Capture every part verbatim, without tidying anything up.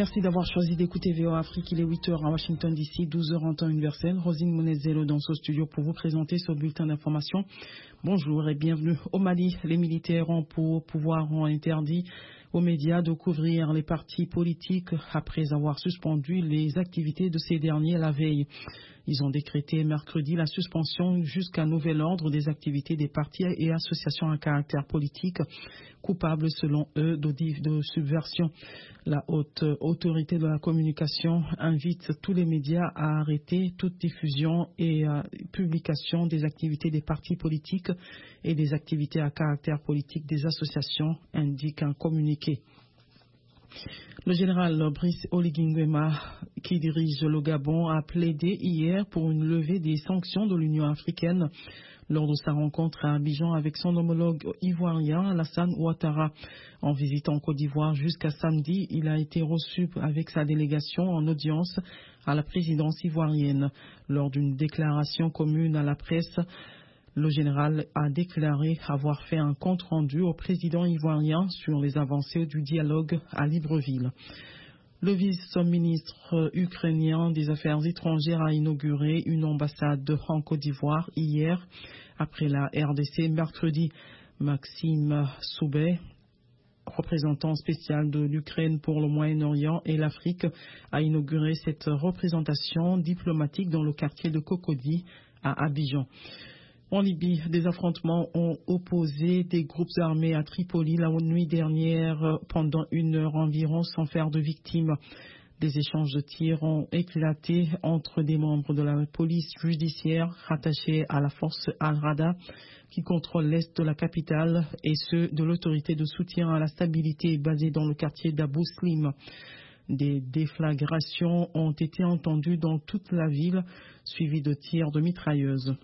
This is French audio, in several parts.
Merci d'avoir choisi d'écouter V O A Afrique. Il est huit heures à Washington D C, douze heures en temps universel. Rosine Monezelo dans ce studio pour vous présenter ce bulletin d'information. Bonjour et bienvenue. Au Mali, les militaires ont pour pouvoir ont interdit aux médias de couvrir les partis politiques après avoir suspendu les activités de ces derniers la veille. Ils ont décrété mercredi la suspension jusqu'à nouvel ordre des activités des partis et associations à caractère politique coupables selon eux de subversion. La haute autorité de la communication invite tous les médias à arrêter toute diffusion et euh, publication des activités des partis politiques et des activités à caractère politique des associations, indique un communiqué. Le général Brice Oligui Nguema, qui dirige le Gabon, a plaidé hier pour une levée des sanctions de l'Union africaine lors de sa rencontre à Abidjan avec son homologue ivoirien Alassane Ouattara. En visitant Côte d'Ivoire jusqu'à samedi, il a été reçu avec sa délégation en audience à la présidence ivoirienne. Lors d'une déclaration commune à la presse, le général a déclaré avoir fait un compte-rendu au président ivoirien sur les avancées du dialogue à Libreville. Le vice-ministre ukrainien des Affaires étrangères a inauguré une ambassade en Côte d'Ivoire hier, après la R D C mercredi. Maxime Soubet, représentant spécial de l'Ukraine pour le Moyen-Orient et l'Afrique, a inauguré cette représentation diplomatique dans le quartier de Cocody à Abidjan. En Libye, des affrontements ont opposé des groupes armés à Tripoli la nuit dernière pendant une heure environ sans faire de victimes. Des échanges de tirs ont éclaté entre des membres de la police judiciaire rattachés à la force Al-Rada qui contrôle l'est de la capitale et ceux de l'autorité de soutien à la stabilité basée dans le quartier d'Abou Slim. Des déflagrations ont été entendues dans toute la ville, suivies de tirs de mitrailleuses.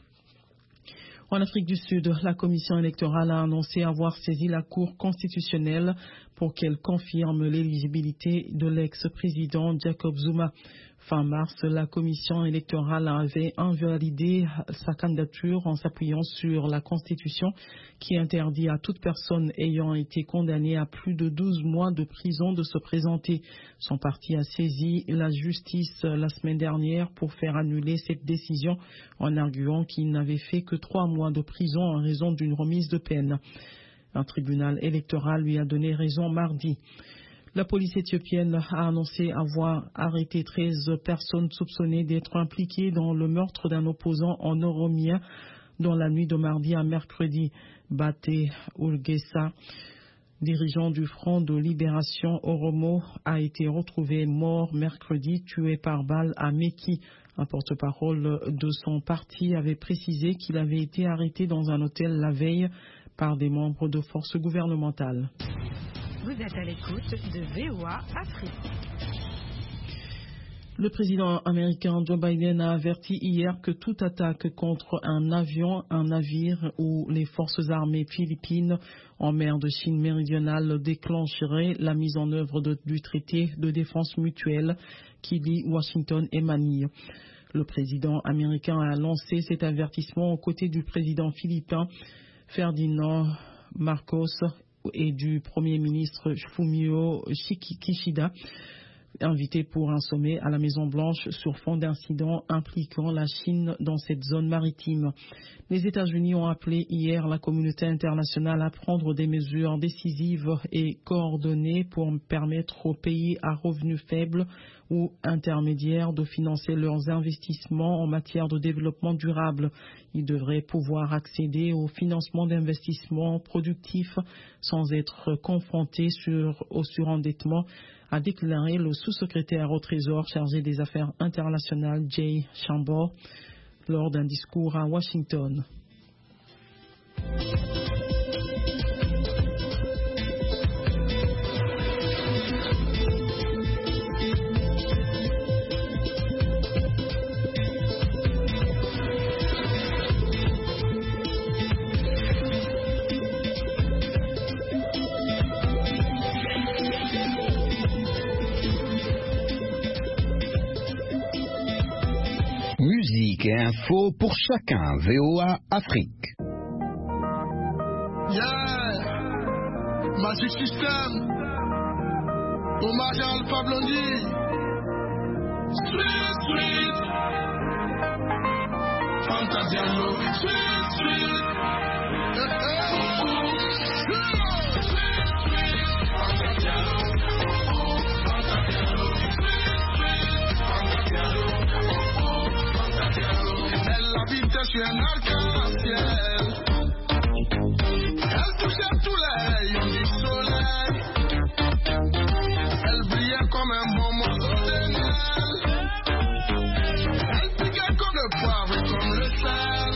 En Afrique du Sud, la commission électorale a annoncé avoir saisi la Cour constitutionnelle pour qu'elle confirme l'éligibilité de l'ex-président Jacob Zuma. Fin mars, la commission électorale avait invalidé sa candidature en s'appuyant sur la Constitution qui interdit à toute personne ayant été condamnée à plus de douze mois de prison de se présenter. Son parti a saisi la justice la semaine dernière pour faire annuler cette décision en arguant qu'il n'avait fait que trois mois de prison en raison d'une remise de peine. Un tribunal électoral lui a donné raison mardi. La police éthiopienne a annoncé avoir arrêté treize personnes soupçonnées d'être impliquées dans le meurtre d'un opposant en Oromia dans la nuit de mardi à mercredi. Bate Urgesa, dirigeant du Front de libération Oromo, a été retrouvé mort mercredi, tué par balle à Meki. Un porte-parole de son parti avait précisé qu'il avait été arrêté dans un hôtel la veille par des membres de forces gouvernementales. Vous êtes à l'écoute de V O A Afrique. Le président américain Joe Biden a averti hier que toute attaque contre un avion, un navire ou les forces armées philippines en mer de Chine méridionale déclencherait la mise en œuvre de, du traité de défense mutuelle qui lie Washington et Manille. Le président américain a lancé cet avertissement aux côtés du président philippin Ferdinand Marcos et du Premier ministre Fumio Kishida, invité pour un sommet à la Maison-Blanche sur fond d'incidents impliquant la Chine dans cette zone maritime. Les États-Unis ont appelé hier la communauté internationale à prendre des mesures décisives et coordonnées pour permettre aux pays à revenus faibles ou intermédiaires de financer leurs investissements en matière de développement durable. Ils devraient pouvoir accéder au financement d'investissements productifs sans être confrontés sur, au surendettement, a déclaré le sous-secrétaire au Trésor chargé des affaires internationales Jay Chambor lors d'un discours à Washington. Musique et info pour chacun. V O A Afrique. Yeah, Magic System. Hommage à Alpha Blondie. Sweet, sweet. Fantasialo. Sweet, sweet. Hey, hey. Sweet, sweet. Fantasialo. Fantasialo. Fantasialo. Fantasialo. Nella vita c'è un arc-en-ciel. Elle touchait tous les rayons du soleil. Elle brillait comme un bon morceau de miel. Elle piquait comme le poivre et comme le sel.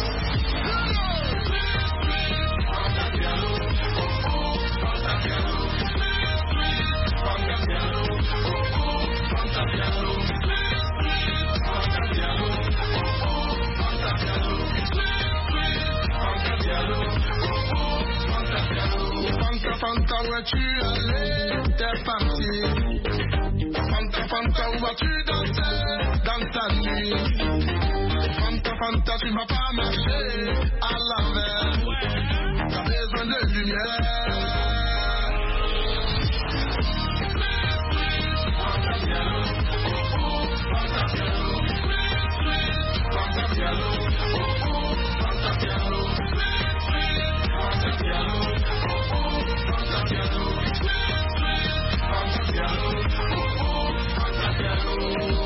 Fantasialo, oh oh, Fantasialo, Fantasialo, oh oh, Fantasialo, Fantasialo, oh oh, Fantasialo, Fantasialo, oh oh, Fantasialo. Fanta, Fanta, où es-tu allé? T'es parti. Fanta, Fanta, où vas-tu danser dans ta nuit? Fanta, Fanta, tu vas pas marcher à l'envers. T'as besoin de lumière. Fantasialo, oh oh, Fantasialo, Fantasialo, oh oh, Fantasialo, Fantasialo, oh oh, Fantasialo, Fantasialo, oh oh, Fantasialo.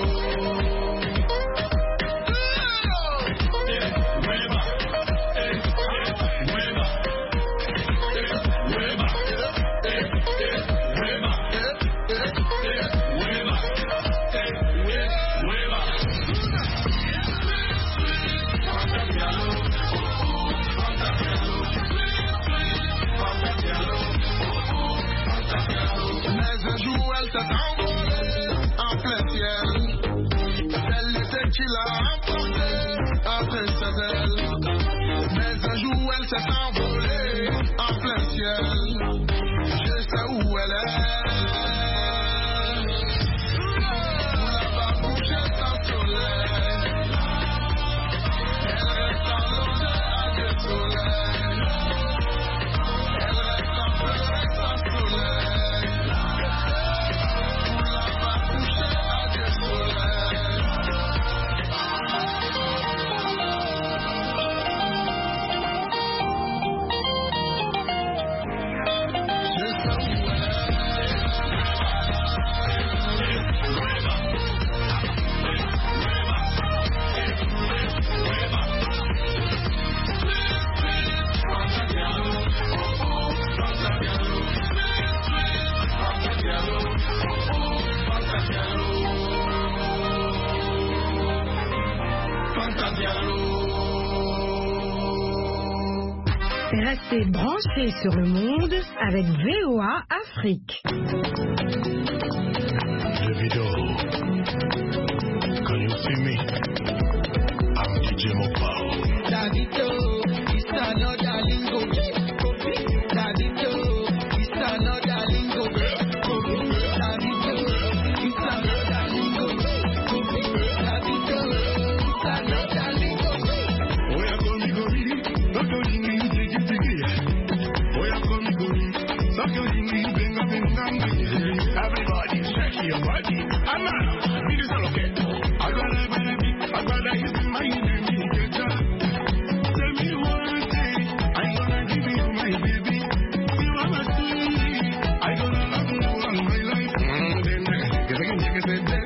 Qui l'a emporté après sa belle. Mais un jour elle s'est envolée en plein ciel. Je sais où elle est. Où là-bas couché sans soleil. Elle reste en l'odeur de soleil. Elle reste en pleurs sans soleil. Où là-bas couché à de soleil. Restez branchés sur le monde avec V O A Afrique. Davido, can you see me? I'm D J Mopao. Davido, it's another lingo. Davido, it's another lingo. Davido, it's another lingo. Davido, it's another lingo. Oh, yeah, come me go read it. Not only me, take it, take it. Oh, yeah, come me go read it. Suck your dinghy, bang up in gang. Everybody, shake your body. I'm not. Me, this all okay. I'd rather buy a big, I'd rather use my dream. Tell me one thing, I'm gonna give you my baby. You are my sweetie, I'm gonna love you all my life. Mm, then, get again, get again,